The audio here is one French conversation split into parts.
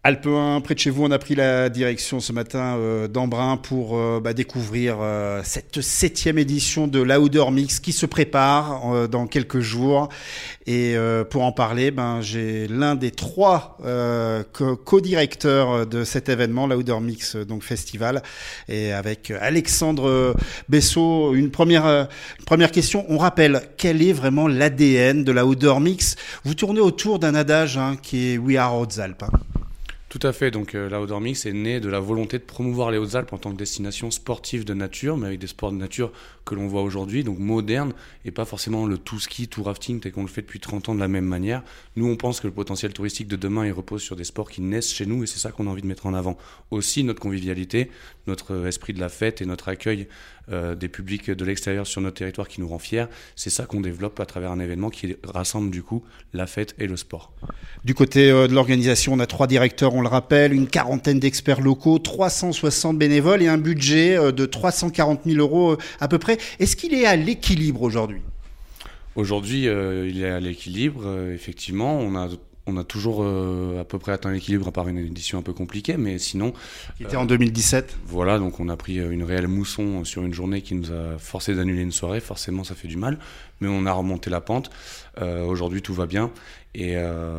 Alpe 1, près de chez vous, on a pris la direction ce matin d'Embrun pour découvrir cette 7e édition de l'Outdoor Mix qui se prépare dans quelques jours. Et pour en parler, j'ai l'un des 3 co-directeurs de cet événement, l'Outdoor Mix donc Festival, et avec Alexandre Bessot. Une première question, on rappelle, quel est vraiment l'ADN de l'Outdoor Mix? Vous tournez autour d'un adage qui est « We are Hautes-Alpes ». Tout à fait, donc l'Outdoor Mix est né de la volonté de promouvoir les Hautes-Alpes en tant que destination sportive de nature, mais avec des sports de nature que l'on voit aujourd'hui, donc modernes, et pas forcément le tout ski, tout rafting, tel qu'on le fait depuis 30 ans de la même manière. Nous, on pense que le potentiel touristique de demain, il repose sur des sports qui naissent chez nous, et c'est ça qu'on a envie de mettre en avant. Aussi, notre convivialité, notre esprit de la fête et notre accueil des publics de l'extérieur sur notre territoire qui nous rend fiers, c'est ça qu'on développe à travers un événement qui rassemble du coup la fête et le sport. Du côté de l'organisation, on a 3 directeurs, on le rappelle, une quarantaine d'experts locaux, 360 bénévoles et un budget de 340 000 euros à peu près. Est-ce qu'il est à l'équilibre aujourd'hui ? Aujourd'hui, il est à l'équilibre. Effectivement, on a toujours à peu près atteint l'équilibre, à part une édition un peu compliquée, mais sinon... Qui était en 2017. Voilà, donc on a pris une réelle mousson sur une journée qui nous a forcé d'annuler une soirée. Forcément, ça fait du mal, mais on a remonté la pente. Aujourd'hui, tout va bien et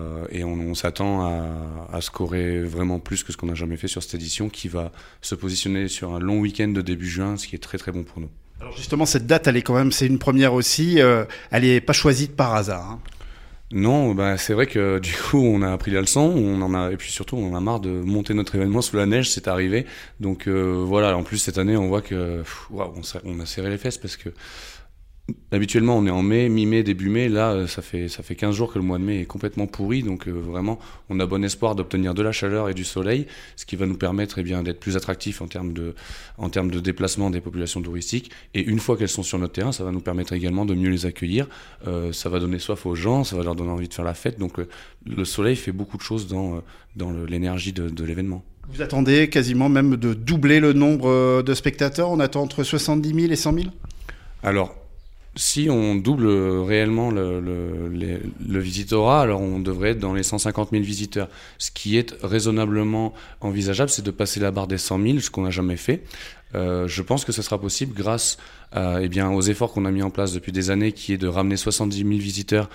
on s'attend à scorer vraiment plus que ce qu'on n'a jamais fait sur cette édition, qui va se positionner sur un long week-end de début juin, ce qui est très très bon pour nous. Alors justement, cette date, elle est quand même, c'est une première aussi, elle n'est pas choisie par hasard. Non, c'est vrai que du coup on a appris la leçon, et puis surtout on en a marre de monter notre événement sous la neige, c'est arrivé. Donc voilà, en plus cette année on voit que on a serré les fesses parce que habituellement on est en mai, mi-mai, début mai, là ça fait 15 jours que le mois de mai est complètement pourri, donc vraiment on a bon espoir d'obtenir de la chaleur et du soleil, ce qui va nous permettre d'être plus attractifs en termes de déplacement des populations touristiques, et une fois qu'elles sont sur notre terrain, ça va nous permettre également de mieux les accueillir, ça va donner soif aux gens, ça va leur donner envie de faire la fête, donc le soleil fait beaucoup de choses dans l'énergie de l'événement. Vous attendez quasiment même de doubler le nombre de spectateurs, on attend entre 70 000 et 100 000 ? Alors, si on double réellement le visitorat, alors on devrait être dans les 150 000 visiteurs. Ce qui est raisonnablement envisageable, c'est de passer la barre des 100 000, ce qu'on n'a jamais fait. Je pense que ce sera possible grâce aux efforts qu'on a mis en place depuis des années, qui est de ramener 70 000 visiteurs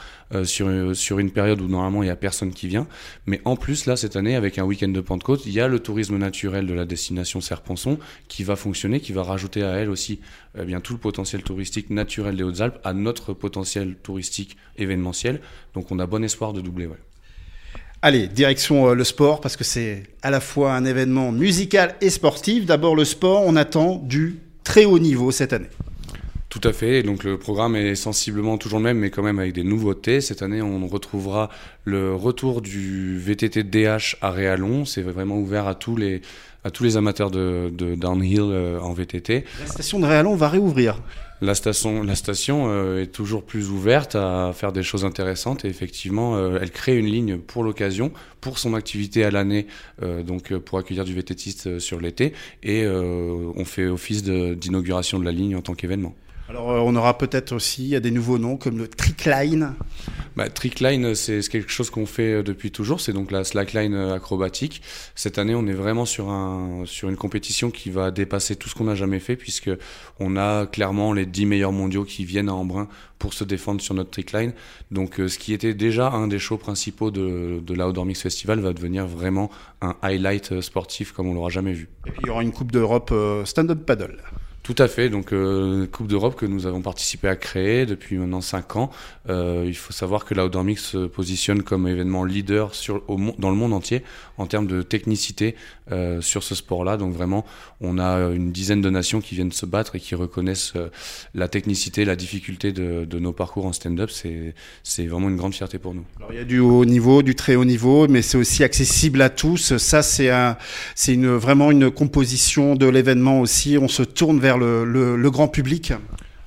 sur une période où normalement il n'y a personne qui vient. Mais en plus, là, cette année, avec un week-end de Pentecôte, il y a le tourisme naturel de la destination Serre-Ponçon qui va fonctionner, qui va rajouter à elle aussi tout le potentiel touristique naturel des Hautes-Alpes à notre potentiel touristique événementiel. Donc on a bon espoir de doubler. Ouais. Allez, direction le sport, parce que c'est à la fois un événement musical et sportif. D'abord le sport, on attend du très haut niveau cette année. Tout à fait, donc le programme est sensiblement toujours le même, mais quand même avec des nouveautés. Cette année, on retrouvera le retour du VTT DH à Réalon. C'est vraiment ouvert à tous les amateurs de downhill en VTT. La station de Réalon va réouvrir. La station est toujours plus ouverte à faire des choses intéressantes, et effectivement elle crée une ligne pour l'occasion, pour son activité à l'année, donc pour accueillir du VTTiste sur l'été, et on fait office d'inauguration de la ligne en tant qu'événement. Alors on aura peut-être aussi des nouveaux noms comme le Trickline. Trickline, c'est quelque chose qu'on fait depuis toujours, c'est donc la slackline acrobatique. Cette année, on est vraiment sur une compétition qui va dépasser tout ce qu'on n'a jamais fait, puisque on a clairement les 10 meilleurs mondiaux qui viennent à Embrun pour se défendre sur notre Trickline. Donc ce qui était déjà un des shows principaux de l'Outdoor Mix Festival va devenir vraiment un highlight sportif comme on l'aura jamais vu. Et puis il y aura une Coupe d'Europe stand-up paddle. Tout à fait, donc Coupe d'Europe que nous avons participé à créer depuis maintenant 5 ans. Il faut savoir que l'Outdoor Mix se positionne comme événement leader dans le monde entier en termes de technicité sur ce sport-là. Donc vraiment, on a une dizaine de nations qui viennent se battre et qui reconnaissent la technicité, la difficulté de nos parcours en stand-up. C'est vraiment une grande fierté pour nous. Alors il y a du haut niveau, du très haut niveau, mais c'est aussi accessible à tous. Ça, c'est vraiment une composition de l'événement aussi. On se tourne vers le grand public.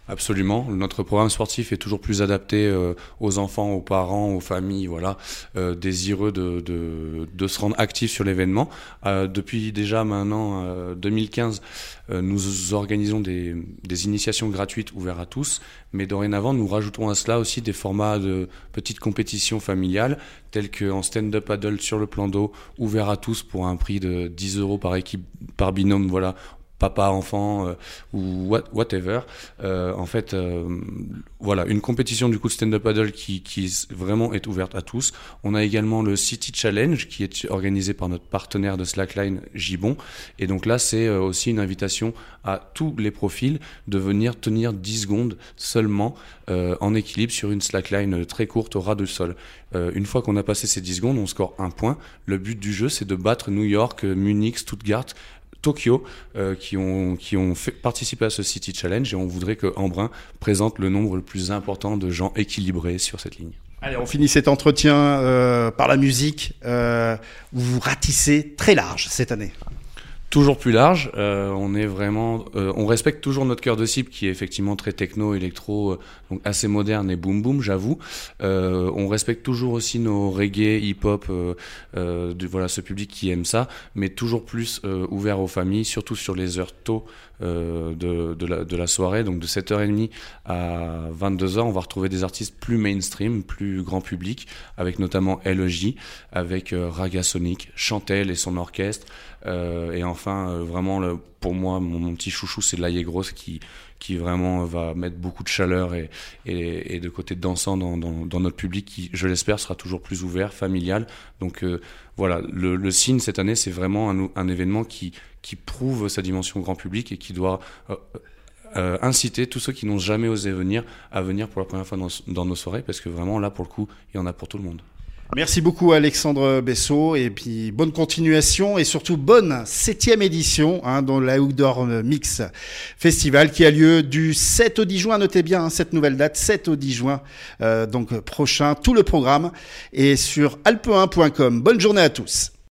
Absolument. Notre programme sportif est toujours plus adapté aux enfants, aux parents, aux familles, voilà, désireux de se rendre actifs sur l'événement. Depuis déjà maintenant 2015, nous organisons des initiations gratuites ouvertes à tous, mais dorénavant nous rajoutons à cela aussi des formats de petites compétitions familiales, tels qu'en stand-up paddle sur le plan d'eau, ouvert à tous pour un prix de 10 € par équipe, par binôme, voilà. Papa, enfant ou whatever. Voilà, une compétition du coup de stand-up paddle qui vraiment est ouverte à tous. On a également le City Challenge qui est organisé par notre partenaire de slackline Gibon. Et donc là, c'est aussi une invitation à tous les profils de venir tenir 10 secondes seulement en équilibre sur une slackline très courte au ras du sol. Une fois qu'on a passé ces 10 secondes, on score 1 point. Le but du jeu, c'est de battre New York, Munich, Stuttgart, Tokyo, qui ont participé à ce City Challenge, et on voudrait que Embrun présente le nombre le plus important de gens équilibrés sur cette ligne. Allez, on finit cet entretien par la musique. Vous ratissez très large cette année. Toujours plus large, on respecte toujours notre cœur de cible qui est effectivement très techno, électro, donc assez moderne et boom boom, j'avoue. On respecte toujours aussi nos reggae, hip-hop, voilà, ce public qui aime ça, mais toujours plus ouvert aux familles, surtout sur les heures tôt de la soirée, donc de 7h30 à 22h, on va retrouver des artistes plus mainstream, plus grand public, avec notamment LEJ, avec Raga Sonic, Chantel et son orchestre, et enfin vraiment pour moi mon petit chouchou c'est Laïegros qui vraiment va mettre beaucoup de chaleur et de côté dansant dans notre public qui, je l'espère, sera toujours plus ouvert, familial. Donc voilà, le signe cette année, c'est vraiment un événement qui prouve sa dimension grand public et qui doit inciter tous ceux qui n'ont jamais osé venir à venir pour la première fois dans nos soirées, parce que vraiment là, pour le coup, il y en a pour tout le monde. Merci beaucoup Alexandre Bessot, et puis bonne continuation et surtout bonne 7e édition dans l'Outdoor Mix Festival qui a lieu du 7 au 10 juin, notez bien cette nouvelle date, 7 au 10 juin donc prochain, tout le programme est sur alpe1.com. Bonne journée à tous.